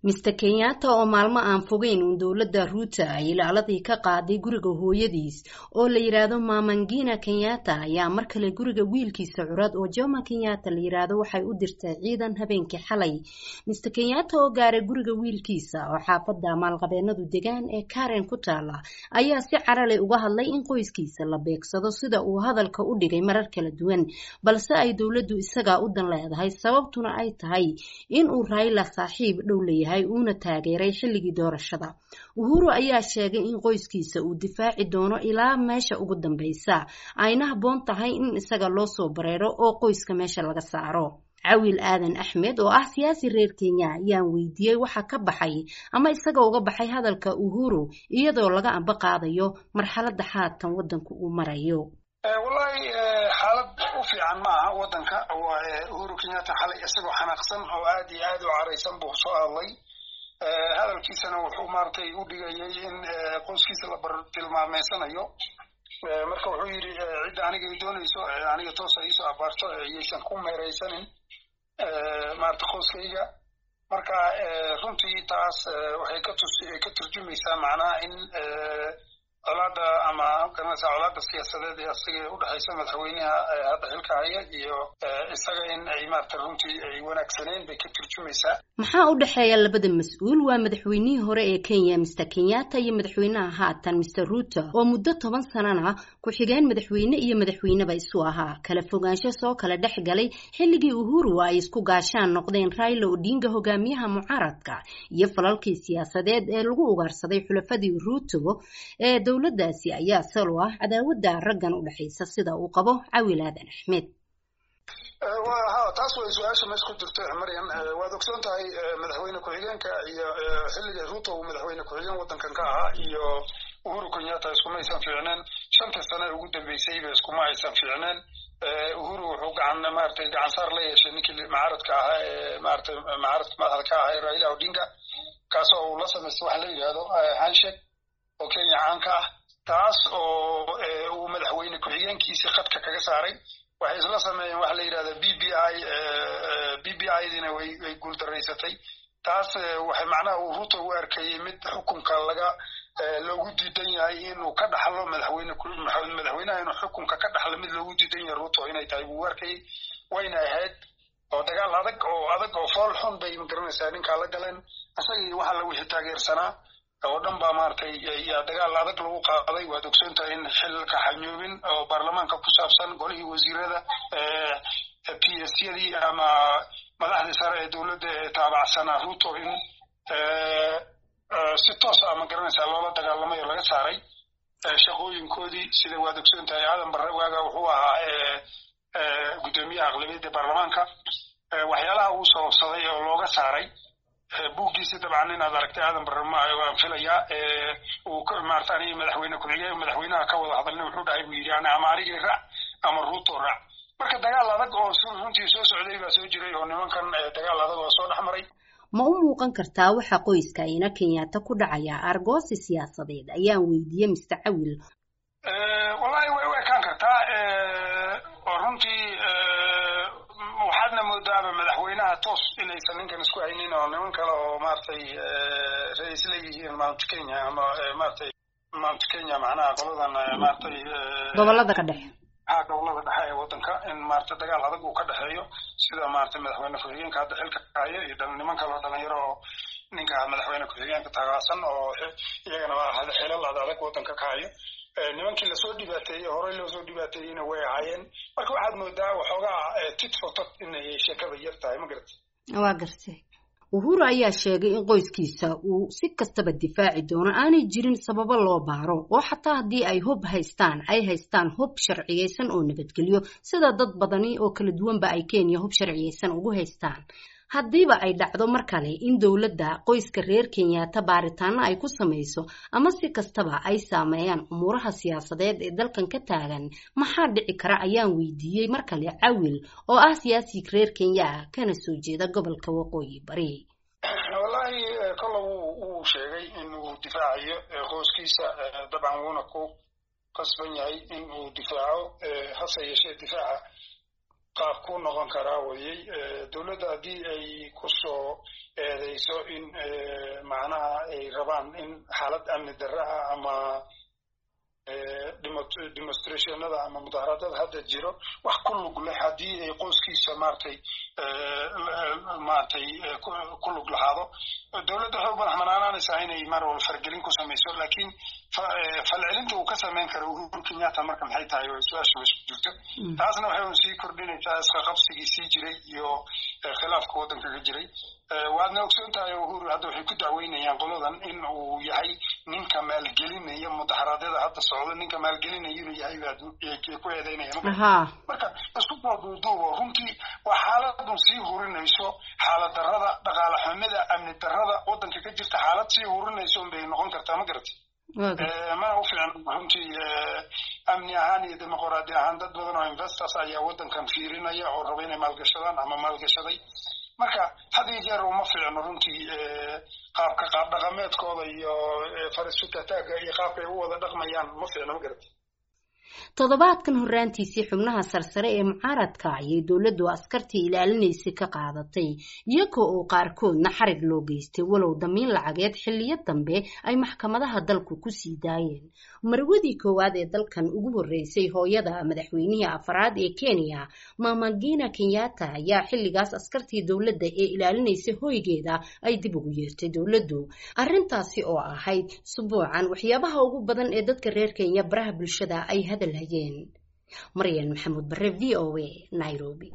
Mr. Kenyatta oo maalmo aan fogeyn dowladda Ruto ay ilaaladii ka qaaday guriga hooyadiis oo la yiraahdo Mama Ngina Kenyatta ayaa mar kale guriga wiilkiisa curad oo Jomo Kenyatta la yiraahdo waxay u dirtay ciidan habeenkii xalay. Mr. Kenyatta oo gaaray guriga wiilkiisa oo xaafadda maalqabeennadu degaan ee Karen ku taala ayaa si carale uga hadlay in qoyskiisa la beegsado sida uu hadalka u dhigay marar kala duwan, balse ay dowladdu isaga u dan leedahay sababtuna ay tahay in uu Raila saaxiib dhow leeyahay una taageeray xilligii doorashada. Uhuru ayaa sheegay in qoyskiisa uu difaaci doono ilaa meesha ugu dambaysa ayna habboon tahay in isaga loo soo bareero oo qoyska meesha laga saaro. Cawil Aadan Axmed oo ah siyaasi reer Kenya ayaan weydiiyay waxa ka baxay ama isaga uga baxay hadalka Uhuru iyadoo laga amba qaadayo marxaladda haatan wadanku uu marayo. wallahi xaalad u fiican maaha wadanka Uhuru Kenyatta xalay isagoo xanaaqsan oo aad iyo aad u careysan buu soo hadlay hadalkiisana wuxuu maartay u dhigayay in qoyskiisa la tilmaameysanayo marka wuxuu yiri cid aniga doonayso aniga toos ay soo abaarto aysan ku meereysanin maartay qoyskayga marka runtii taas waxay ka turjumaysaa macnaha in colaada ama kanasa colaada siyaasadeed ee asiga u dhaxaysa madaxweynaha hadda xilka haya iyo isaga in ay maartay runtii ay wanaagsaneen bay ka turjumaysaa. Maxaa u dhaxeeya labada mas'uul waa madaxweynihii hore ee Kenya Mr. Kenyatta iyo madaxweynaha haatan Mr. Ruto oo muddo 10 sano ku xigeen madaxweyne iyo madaxweyneba isu ahaa kala fogaansho soo kala dhaxgalay xilligii Uhuru ay isku gaashaan noqdeen Raila Odinga hogaamiyaha mucaaradka iyo falalkii siyaasadeed ee lagu ugaarsaday xulafadii Ruto ee dowladdaasi ayaa salo ah cadaawadda raggan u dhaxaysa sida uu qabo Cawil Aadan Axmed. taas way su'aasha meesha ku jirto Maryam waad ogsoon tahay madaxweyne ku-xigeenka iyo xilligii Ruto uu madaxweyne ku-xigeen wadankan ka ahaa iyo Uhuru Kenyatta isku ma aysan fiicneen 5 sano ugu dambeysay isku ma aysan fiicneen Uhuru wuxuu gacan saar la yeeshay ninkii mucaaradka ahaa mucaaradka madaxda ahaa Raila Odinga kaasoo uu la sameystay wax la yiraahdo handshake oo Kenya caanka ah taas oo uu madaxweyne ku-xigeenkiisa khadka kaga saaray waxay isla sameeyeen wax la yiraahdo BBI dina way guul dareysatay taas waxay macnaha uu Ruto u arkayay mid xukunka loogu diidan yahay inuu ka dhaxlo madaxweynaha inuu xukunka ka dhaxlo mid loogu diidan yahay Ruto inay tahay uu arkayay wayna ahayd oo dagaal adag oo fool xun bay garanaysaa ninka la galeen asagii waxa la wixii taageersanaa oo dhan baa maartay dagaal adag lagu qaaday waad ogsoontahay in xilka xanyoobin oo baarlamaanka ku saabsan golihii wasiirada PSC-yadii ama madaxda sare ee dowladda taabacsanaa Ruto in si toos ah ma garanaysaa loola dagaalamay oo laga saaray shaqooyinkoodii sida waad ogsoontahay Aadan Barre waaga wuxuu ahaa gudoomiyaha aqlabiyadda baarlamaanka waxyaalaha uu sababsaday oo looga saaray buuggiisa dabcan inaad aragtay Aadan Barre waan filayaa uu ka maartay madaxweyne ku-xigeen madaxweynaha ka wada hadalnay wuxuu dhahay buu yiri ama aniga raac ama Ruto raac marka dagaal adag oo runtii soo socday baa soo jiray oo nimankan dagaal adag oo soo dhaxmaray. Ma u muuqan kartaa waxa qoyska ina Kenyatta ku dhacaya argoosi siyaasadeed ayaan weydiiyay Mr. Cawil. wallahi way kan kartaa oo runtii waxaadna moodaa madaxweynaha toos inaysan ninkan isku haynin oo niman kale oo maartay ra'iisul leeyihiin Mount Kenya ama maartay Mount Kenya macnaha qoladan maartay gobolada ka dhexe gobolada dhexe ee wadanka in maartay dagaal adag uu ka dhaxeeyo sida maartay madaxweyne ku-xigeenka hadda xilka haya iyo niman kale oo dhalinyaro oo ninka madaxweyne ku-xigeenka taagaasan oo iyagana hada xilal adag wadanka ka hayo nimankii la soo dhibaateeyay hore loo soo dhibaateeyayna way ahaayeen marka waxaad moodaa waxoogaa tit for tat inay sheekada yar tahay ma garatay. waa gartay. Uhuru ayaa sheegay in qoyskiisa uu si kastaba difaaci doono aanay jirin sababo loo baaro oo xataa haddii ay haystaan hub sharciyeysan oo nabadgelyo sida dad badani oo kala duwanba ay Kenya hub sharciyeysan ugu haystaan. haddiiba ay dhacdo mar kale in dowladda qoyska reer Kenyatta baaritaano ay ku samayso ama si kastaba ay saameeyaan umuuraha siyaasadeed ee dalkan ka taagan maxaa dhici kara ayaan weydiiyay mar kale Cawil oo ah siyaasi reer Kenya kana soo jeeda gobolka Waqooyi Bari. wallahi kala uu sheegay inuu difaacayo qoyskiisa dabcan wuuna ku qasban yahay inuu difaaco hase yeeshee difaaca qaab ku noqon karaa wayay dowladda haddii ay kusoo eedeyso in macnaha ay rabaan in xaalad amni darre ah ama demonstrationada ama mudaharaadada hadda jiro wax ku lug leh haddii ay qoyskiisa maaragtay ku lug lahaado dowladda waxay u madax banaanaanaysaa inay mar walba fargelin ku samayso laakiin falcelinta uu ka samayn karo Uhuru Kenyatta marka maxay tahay oo su-aasha meesha jirto taasna waxay sii kordhinaysaa iska qabsigii sii jiray iyo khilaafka waddanka ka jiray waadna ogsoon tahay Uhuru hadda waxay ku dacweynayaan qoladan in uu yahay ninka maalgelinaya mudaharaadyada hadda socda ninka maalgelinaya inuu yahay ku eedeynaya marka isku duuduubo runtii waa xaaladu sii hurinayso xaalad darrada dhaqaale xumida amni darrada waddanka ka jirta xaalad sii hurinayso bay noqon kartaa ma garatay mana u fiican runtii amni ahaan iyo dimuqraadi ahaan dad badan oo investors ayaa waddankan fiirinaya oo raba inay maalgashadaan ama maalgashaday marka had iyo jeer uma fiicno runtii qaab dhaqameedkooda iyo farasutataagga iyo qaabka ay u wada dhaqmayaan ma fiicno ma garatay toddobaadkan horraantiisii xubnaha sarsare ee mucaaradka ayay dowladdu askartii ilaalinaysay ka qaadatay iyagoo oo qaarkoodna xarig loo geystay walow damiin lacageed xilliyo dambe ay maxkamadaha dalku ku sii daayeen marwadii koowaad ee dalkan ugu horreysay hooyada madaxweynihii afraad ee Kenya Mama Ngina Kenyatta ayaa xilligaas askartii dowladda ee ilaalinaysay hoygeeda ay dib ugu yeertay dowladdu arrintaasi oo ahayd subuucan waxyaabaha ugu badan ee dadka reer Kenya baraha bulshada ay hadal hayeen Maryan Maxamuud Barre VOA Nairobi